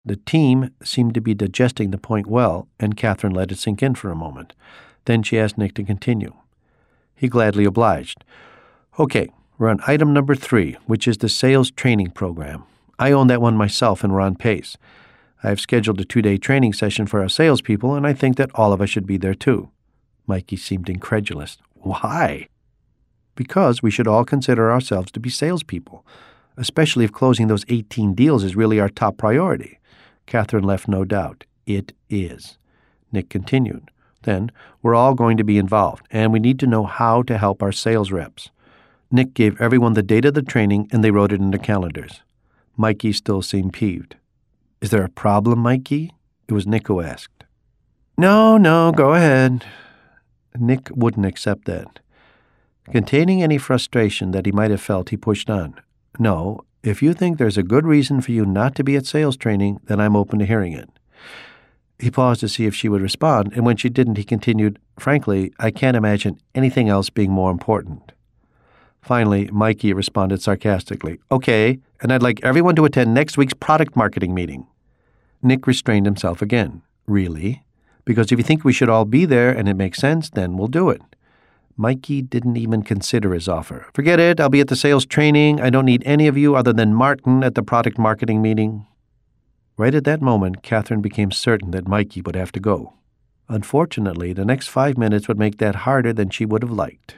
The team seemed to be digesting the point well, and Catherine let it sink in for a moment. Then she asked Nick to continue. He gladly obliged. Okay, we're on item number 3, which is the sales training program. I own that one myself, and we're on pace. I have scheduled a 2-day training session for our salespeople, and I think that all of us should be there too. Mikey seemed incredulous. Why? Because we should all consider ourselves to be salespeople, especially if closing those 18 deals is really our top priority. Catherine left no doubt. It is. Nick continued. Then, we're all going to be involved, and we need to know how to help our sales reps. Nick gave everyone the date of the training, and they wrote it in their calendars. Mikey still seemed peeved. Is there a problem, Mikey? It was Nick who asked. No, go ahead. Nick wouldn't accept that. Containing any frustration that he might have felt, he pushed on. No, if you think there's a good reason for you not to be at sales training, then I'm open to hearing it. He paused to see if she would respond, and when she didn't, he continued, Frankly, I can't imagine anything else being more important. Finally, Mikey responded sarcastically, Okay, and I'd like everyone to attend next week's product marketing meeting. Nick restrained himself again. Really? Because if you think we should all be there and it makes sense, then we'll do it. Mikey didn't even consider his offer. Forget it, I'll be at the sales training. I don't need any of you other than Martin at the product marketing meeting. Right at that moment, Catherine became certain that Mikey would have to go. Unfortunately, the next 5 minutes would make that harder than she would have liked.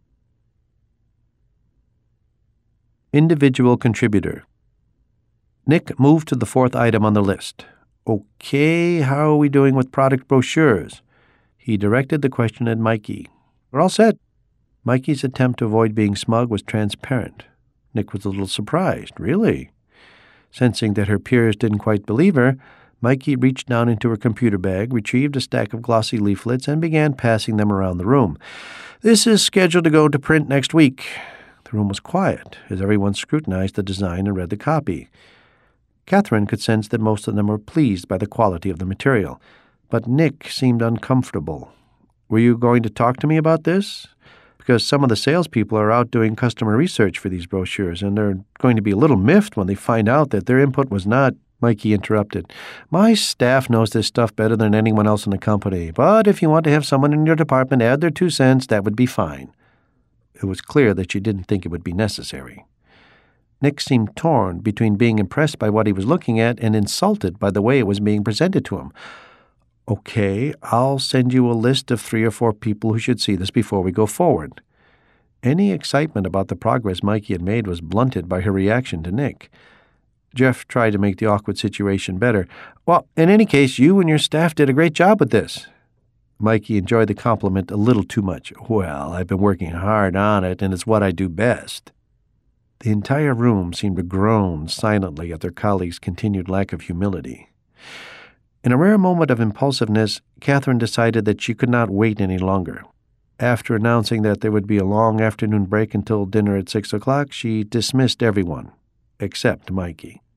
Individual contributor. Nick moved to the 4th item on the list. Okay, how are we doing with product brochures? He directed the question at Mikey. We're all set. Mikey's attempt to avoid being smug was transparent. Nick was a little surprised. Really? Sensing that her peers didn't quite believe her, Mikey reached down into her computer bag, retrieved a stack of glossy leaflets, and began passing them around the room. This is scheduled to go to print next week. The room was quiet as everyone scrutinized the design and read the copy. Catherine could sense that most of them were pleased by the quality of the material, but Nick seemed uncomfortable. Were you going to talk to me about this? Because some of the salespeople are out doing customer research for these brochures, and they're going to be a little miffed when they find out that their input was not. Mikey interrupted. My staff knows this stuff better than anyone else in the company, but if you want to have someone in your department add their 2 cents, that would be fine. It was clear that she didn't think it would be necessary. Nick seemed torn between being impressed by what he was looking at and insulted by the way it was being presented to him. Okay, I'll send you a list of 3 or 4 people who should see this before we go forward. Any excitement about the progress Mikey had made was blunted by her reaction to Nick. Jeff tried to make the awkward situation better. Well, in any case, you and your staff did a great job with this. Mikey enjoyed the compliment a little too much. Well, I've been working hard on it, and it's what I do best. The entire room seemed to groan silently at their colleague's continued lack of humility. In a rare moment of impulsiveness, Catherine decided that she could not wait any longer. After announcing that there would be a long afternoon break until dinner at 6 o'clock, she dismissed everyone, except Mikey.